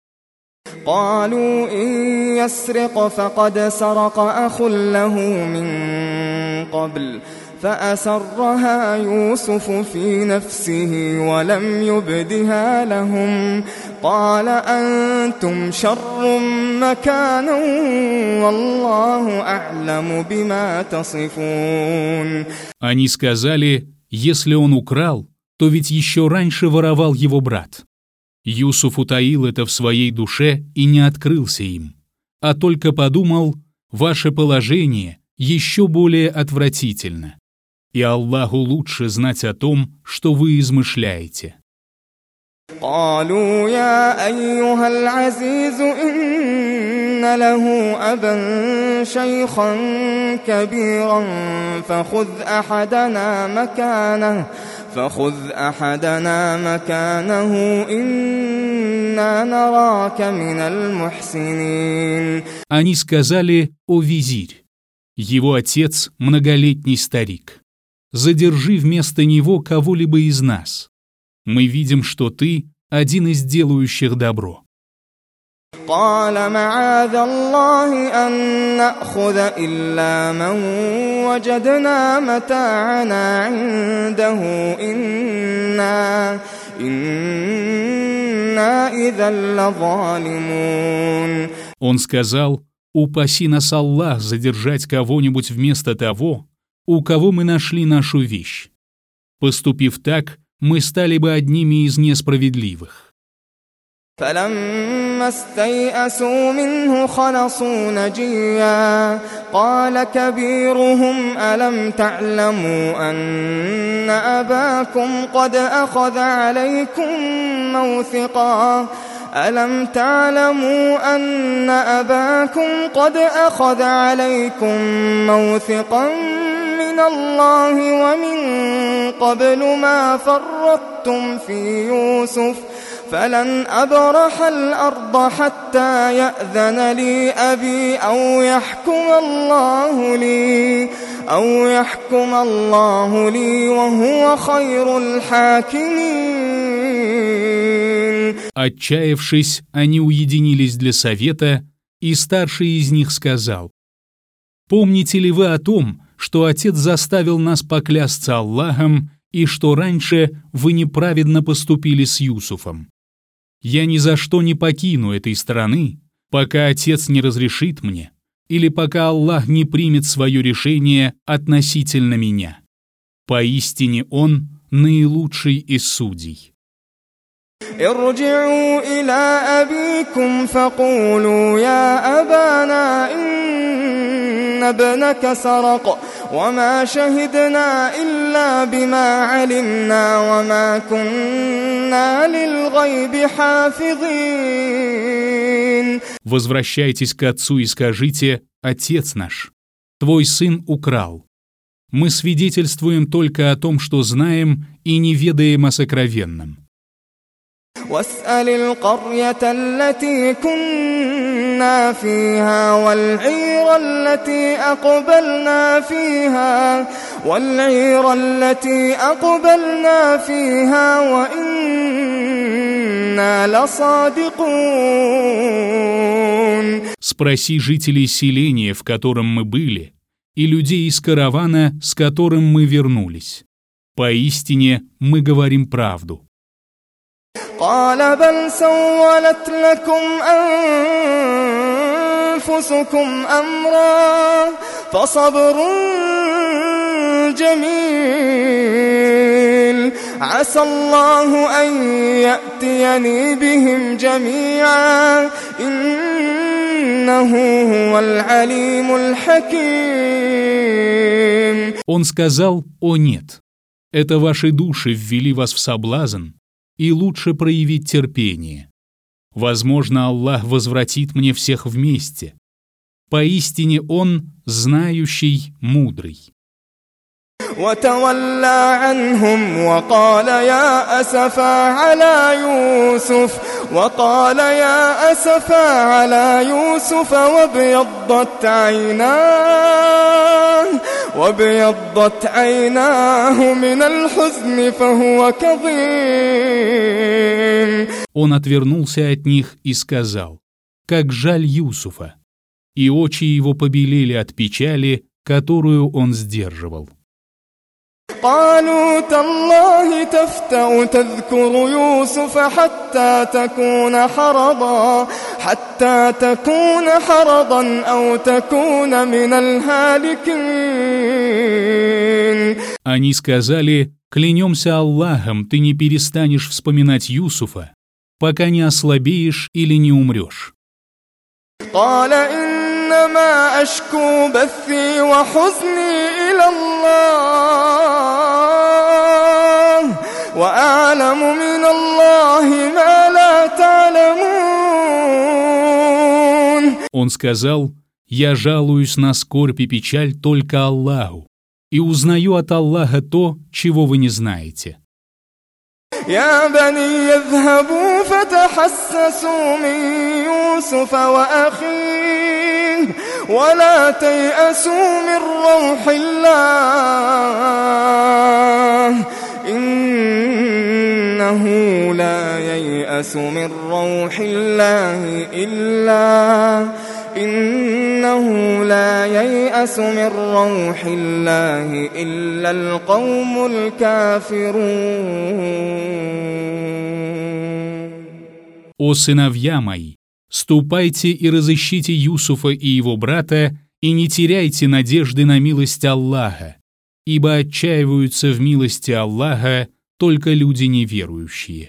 قالوا إن يسرق فقد سرق أخ له من قبل فأسرها يوسف في نفسه ولم يبدها لهم قال أنتم شر مكانا والله أعلم بما تصفون. Они сказали, если он украл, то ведь еще раньше воровал его брат. Юсуф утаил это в своей душе и не открылся им, а только подумал, ваше положение еще более отвратительно, и Аллаху лучше знать о том, что вы измышляете. قالوا يا أيها العزيز إن له أبا شيخا كبيرا فخذ أحدنا مكانه فخذ أحدنا مكانه إنا نراك من المحسنين. Они сказали, о визирь, его отец многолетний старик, задержи вместо него кого-либо из нас. Мы видим, что ты один из делающих добро. قال معاذ الله أن نأخذ إلا من وجدنا متاعنا عنده إنا إنا إذا لظالمون. Он сказал, упаси нас Аллах задержать кого-нибудь вместо того, у кого мы нашли нашу вещь. Поступив так, мы стали бы одними из несправедливых. فلما استيئسوا منه خلصوا نجيا قال كبيرهم ألم تعلموا أن أباكم قد أخذ عليكم موثقا ألم تعلموا أن أباكم قد أخذ عليكم موثقا من الله ومن قبل ما فرطتم في يوسف فلن أبرح الأرض حتى يأذن لي أبي أو يحكم الله لي أو يحكم الله لي وهو خير الحاكمين. Отчаявшись, они уединились для совета, и старший из них сказал: «Помните ли вы о том, что отец заставил нас поклясться Аллахом, и что раньше вы неправедно поступили с Юсуфом? Я ни за что не покину этой страны, пока отец не разрешит мне, или пока Аллах не примет свое решение относительно меня. Поистине Он наилучший из судей». ارجعوا إلى أبيكم فقولوا يا أبانا إن ابنك سرق وما شهدنا إلا بما علمنا وما كنا للغيب حافظين. Возвращайтесь к отцу и скажите: «Отец наш, твой сын украл. Мы свидетельствуем только о том, что знаем, и не ведаем о сокровенном». واسأل القرية التي كنا فيها والعير التي أقبلنا فيها والعير التي أقبلنا فيها وإنا لصادقون. Спроси жителей селения, в котором мы были, и людей из каравана, с которым мы вернулись. Поистине мы говорим правду. قال بل سولت لكم أنفسكم أمرا فصبر جميل عسى الله أن يأتيني بهم جميعا إنه هو العليم الحكيم. Он сказал: «О нет, это ваши души ввели вас в соблазн, и лучше проявить терпение. Возможно, Аллах возвратит мне всех вместе. Поистине Он знающий, мудрый». وتولى عنهم وقال يا أسفا على يوسف وقال يا أسفا على يوسف وابيضت عيناه وابيضت عيناه من الحزن فهو كظيم. Он отвернулся от них и сказал: «Как жаль Юсуфа!» И очи его побелели от печали, которую он сдерживал. قالوا تالله تفتأ تذكر يوسف حتى تكون حرضا حتى تكون حرضا أو تكون من الهالكين. Они сказали: «Клянемся Аллахом, ты не перестанешь вспоминать Юсуфа, пока не ослабеешь или не умрешь». قال إنما أشكو بثي وحزني إلى الله وأعلم من الله ما لا تعلمون. Он сказал: «Я жалуюсь на скорбь и печаль только Аллаху, и узнаю от Аллаха то, чего вы не знаете». يا بني اذهبوا فتحسسوا من يوسف وأخيه ولا تيأسوا من روح الله إنه لا ييأس من روح الله إلا إنه لا ييأس من روح الله إلا القوم الكافرون. «О сыновья мои, ступайте и разыщите Юсуфа и его брата, и не теряйте надежды на милость Аллаха, ибо отчаиваются в милости Аллаха только люди неверующие».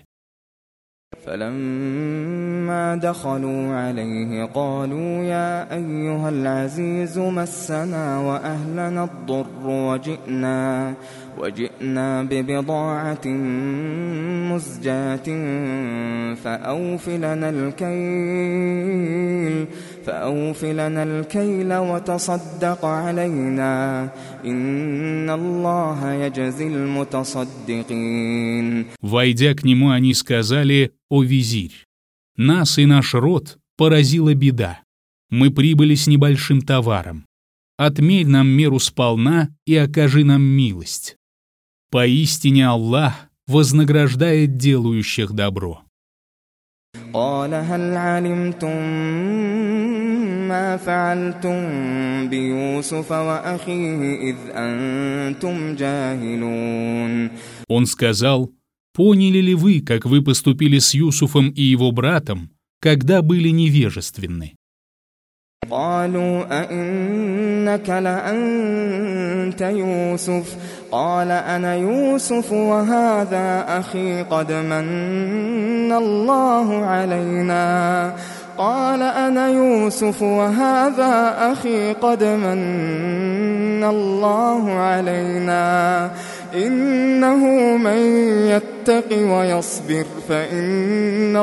فلما دخلوا عليه قالوا يا أيها العزيز مسنا وأهلنا الضر وجئنا وجئنا ببضاعة مزجاة فأوف لنا الكيل فأوف لنا الكيل وتصدق علينا إن الله يجزي المتصدقين. Войдя к нему, они сказали: о визирь, нас и наш род поразила беда. Мы прибыли с небольшим товаром. Отмерь нам меру сполна и окажи нам милость. Поистине Аллах вознаграждает делающих добро». قال هل علمتم ما فعلتم بيوسف وأخيه إذ أنتم جاهلون. Он сказал: «Поняли ли вы, как вы поступили с Юсуфом и его братом, когда были невежественны?» قالوا أئنك لأنت يوسف قال أنا يوسف وهذا أخي قد من الله علينا قال أنا يوسف وهذا أخي قد من الله علينا إنه من يتق ويصبر فإن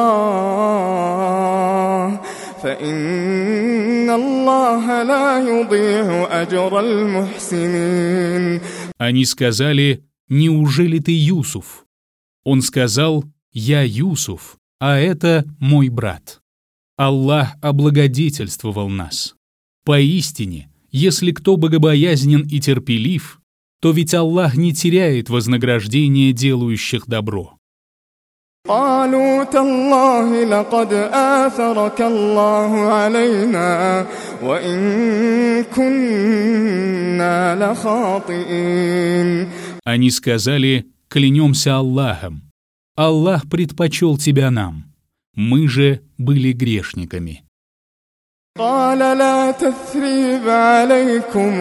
الله فإن الله لا يضيع أجر المحسنين. Они сказали: «Неужели ты Юсуф?» Он сказал: «Я Юсуф, а это мой брат. Аллах облагодетельствовал нас. Поистине, если кто богобоязнен и терпелив, то ведь Аллах не теряет вознаграждение делающих добро». قالوا تالله لقد آثرك الله علينا وإن كنا لخاطئين. Они сказали: «Клянемся Аллахом, Аллах предпочел тебя нам, мы же были грешниками». قال لا تثريب عليكم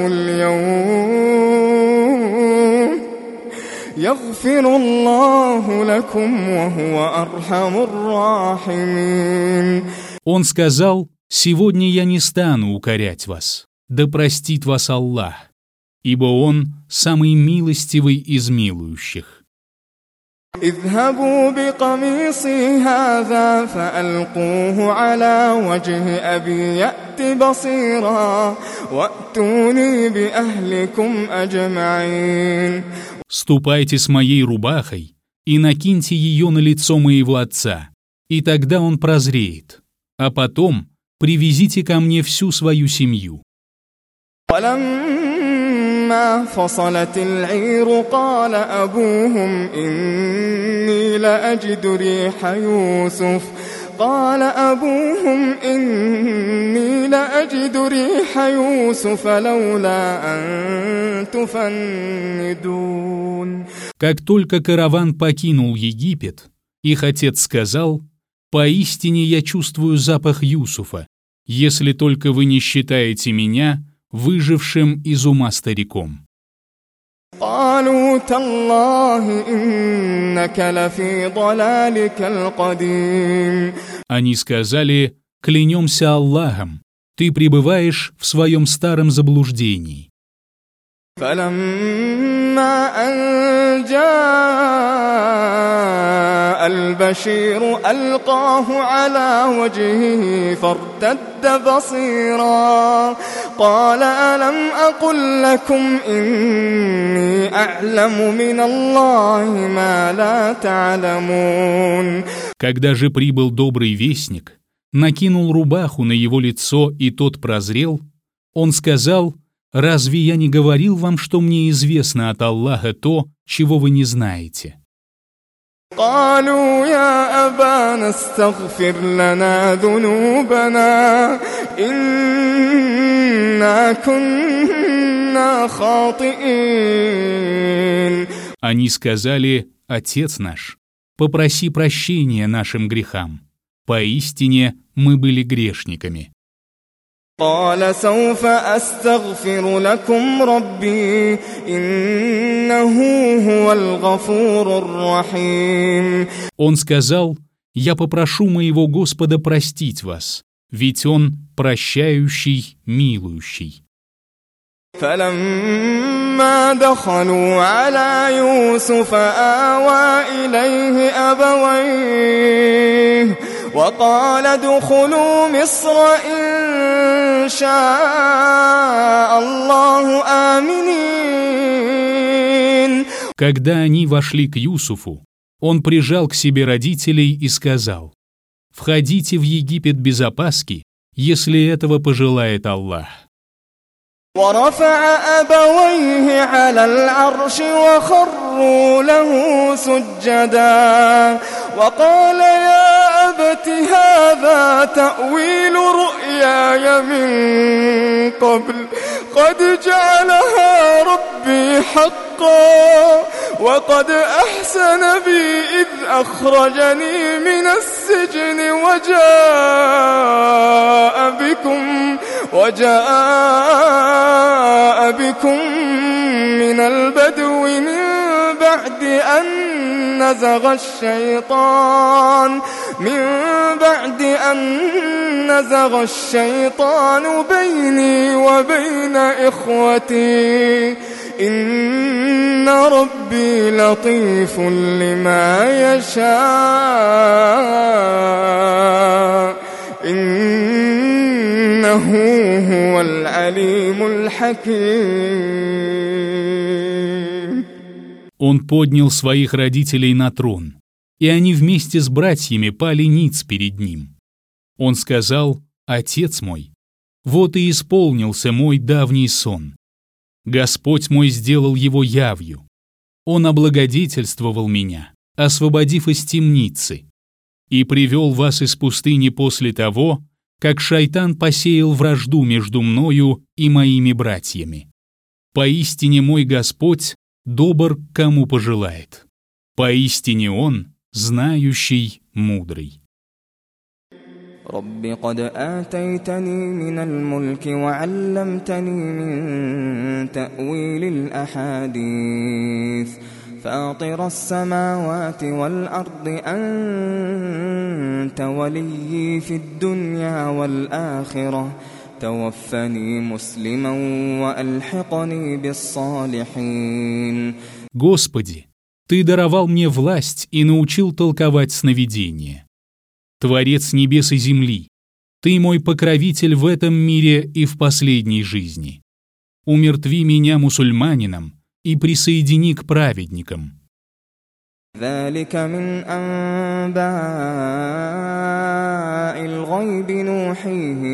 اليوم يغفر الله لكم وهو أرحم الراحمين. Он сказал: «Сегодня я не стану укорять вас, да простит вас Аллах, ибо Он самый милостивый из милующих». اذهبوا بقميصي هذا فألقوه على وجه أبي يأت بصيرا وأتوني بأهلكم أجمعين. «Ступайте с моей рубахой и накиньте ее на лицо моего отца, и тогда он прозреет, а потом привезите ко мне всю свою семью». ولما فصلت العير قال أبوهم إني لأجد ريح يوسف قال أبوهم إني لأجد ريح يوسف لولا أن تفندون. Как только караван покинул Египет, их отец сказал: «Поистине я чувствую запах Юсуфа, если только вы не считаете меня выжившим из ума стариком». قالوا تالله إنك لفي ضلالك القديم. Они сказали: «Клянемся Аллахом, ты пребываешь в своем старом заблуждении». فلما أن جاء البشير ألقاه على وجهه فارتد بصيرا قال ألم أقل لكم إني أعلم من الله ما لا تعلمون. Когда же прибыл добрый вестник, накинул рубаху на его лицо, и тот прозрел, он сказал: «Разве я не говорил вам, что мне известно от Аллаха то, чего вы не знаете?» قالوا يا أبانا استغفر لنا ذنوبنا إنا كنا خاطئين. Они сказали: «Отец наш, попроси прощения нашим грехам. Поистине мы были грешниками». قال سوف أستغفر لكم ربي إنه هو الغفور الرحيم. Он сказал: «Я попрошу моего Господа простить вас, ведь Он прощающий, милующий». فلما دخلوا على يوسف آوى إليه أبويه وقال ادخلوا مصر إن شاء الله آمنين. Когда они вошли к Юсуфу, Он прижал к себе родителей и сказал: «Входите в Египет без опаски, если этого пожелает Аллах». ورفع أبويه على العرش وخروا له سجدا وقال يا أبت هذا تأويل رؤياي من قبل قد جعلها ربي حقا وقد أحسن بي إذ أخرجني من السجن وجاء بكم وجاء بكم من البدو من بعد أن نزغ الشيطان من بعد أن نزغ الشيطان بيني وبين إخوتي إن ربي لطيف لما يشاء إنه هو العليم الحكيم. Он поднял своих родителей на трон, и они вместе с братьями пали ниц перед ним. Он сказал: «Отец мой, вот и исполнился мой давний сон. Господь мой сделал его явью. Он облагодетельствовал меня, освободив из темницы, и привел вас из пустыни после того, как шайтан посеял вражду между мною и моими братьями. Поистине мой Господь добр, к кому пожелает. Поистине Он знающий, мудрый». رب قد آتيتني من الملك وعلمتني من تأويل الأحاديث فاطر السماوات والأرض أنت وليي في الدنيا والآخرة توفني مسلما وألحقني بالصالحين. Господи, Ты даровал мне власть и научил толковать сновидения. Творец небес и земли, Ты мой покровитель в этом мире и в последней жизни. Умертви меня мусульманином и присоедини к праведникам. ذلك من أنباء الغيب نوحيه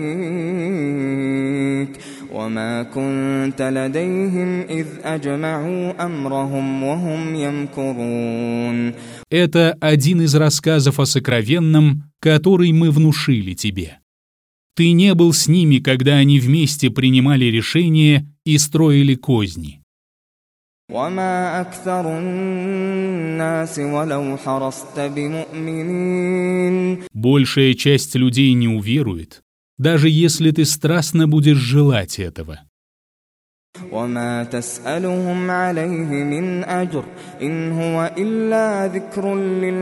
إليك وما كنت لديهم إذ أجمعوا أمرهم وهم يمكرون. Это один из рассказов о сокровенном, который мы внушили тебе. Ты не был с ними, когда они вместе принимали решения и строили козни. وما أكثر الناس ولو حرصت بمؤمنين. Большая часть людей не уверует, даже если ты страстно будешь желать этого. وما تسألهم عليه من أجر إن هو إلا ذكر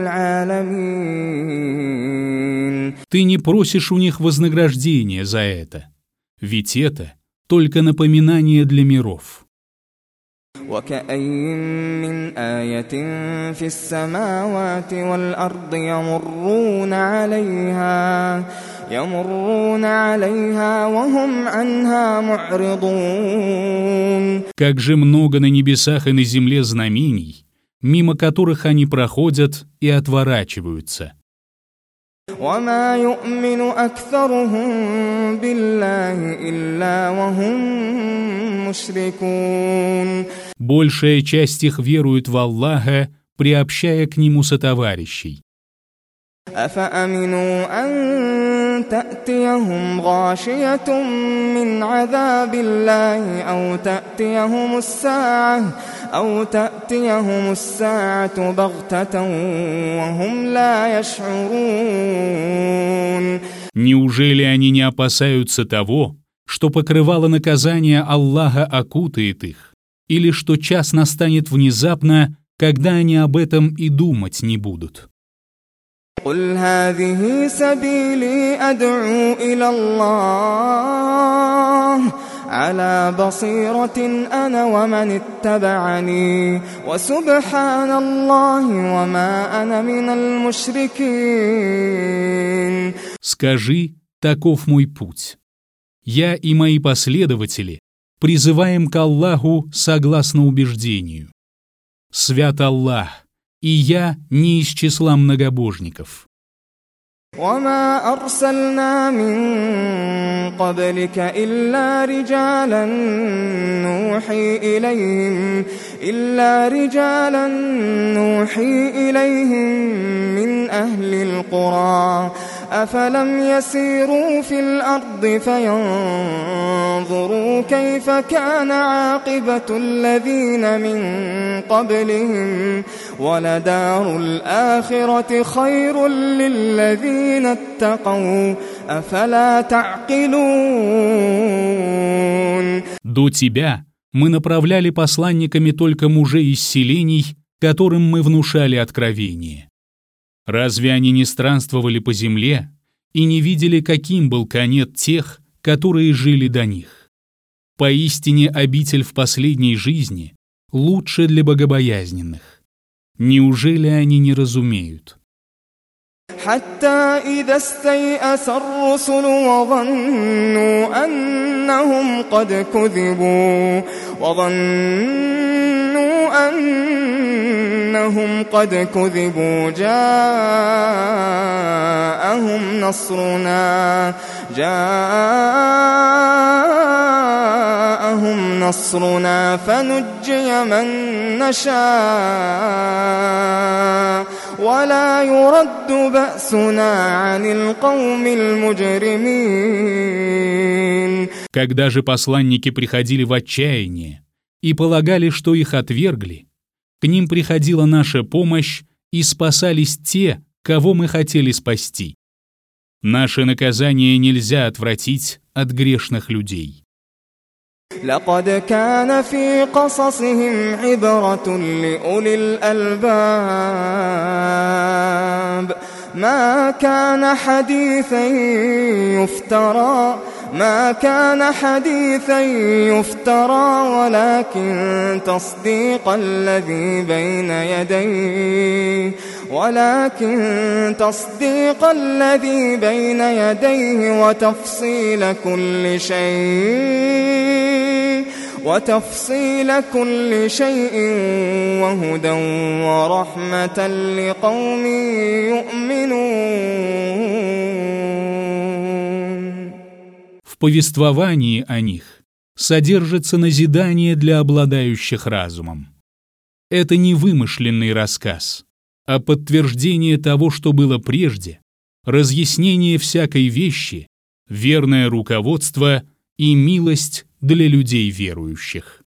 للعالمين. Ты не просишь у них вознаграждения за это, ведь это только напоминание для миров. وكأين من آية في السماوات والأرض يمرون عليها يمرون عليها وهم عنها معرضون. Как же много на небесах и на земле знамений, мимо которых они проходят и отворачиваются. وما يؤمن أكثرهم بالله إلا وهم مشركون. Большая часть их верует в Аллаха, приобщая к Нему сотоварищей. أفأمنوا أن تأتيهم غاشية من عذاب الله أو تأتيهم الساعة أو تأتيهم الساعة بغتة وهم لا يشعرون. Неужели они не опасаются того, что покрывало наказания Аллаха окутает их, или что час настанет внезапно, когда они об этом и думать не будут? قل هذه سبيلي أدعو إلى الله على بصيرة أنا ومن اتبعني وسبحان الله وما أنا من المشركين. Скажи, таков мой путь. Я и мои последователи призываем к Аллаху согласно убеждению. Свят Аллах, и я не из числа многобожников. وما أرسلنا من قبلك إلا رجالا نوحي إليهم إلا رجالا نوحي إليهم من أهل القرى أفلم يسيروا في الأرض فينظروا كيف كان عاقبة الذين من قبلهم ولدار الآخرة خير للذين اتقوا أفلا تعقلون. До тебя мы направляли посланниками только мужей из селений, которым мы внушали откровение. Разве они не странствовали по земле и не видели, каким был конец тех, которые жили до них? Поистине обитель в последней жизни лучше для богобоязненных. Неужели они не разумеют? حتى إذا استيأس الرسل وظنوا أنهم قد كذبوا وظنوا أنهم قد كذبوا جاءهم نصرنا جاءهم نصرنا فنجي من نشاء ولا يرد بأسنا عن القوم المجرمين. Когда же посланники приходили в отчаяние и полагали, что их отвергли, к ним приходила наша помощь и спасались те, кого мы хотели спасти. Наше наказание нельзя отвратить от грешных людей. لقد كان في قصصهم عبرة لأولي الألباب ما كان حديثا يفترى ما كان حديثا يفترى ولكن تصديق الذي بين يديه ولكن تصديق الذي بين يديه وتفصيل كل شيء وتفصيل كل شيء وهدى ورحمة لقوم يؤمنون. В повествовании о них содержится назидание для обладающих разумом. Это не вымышленный рассказ, а подтверждение того, что было прежде, разъяснение всякой вещи, верное руководство и милость для людей верующих.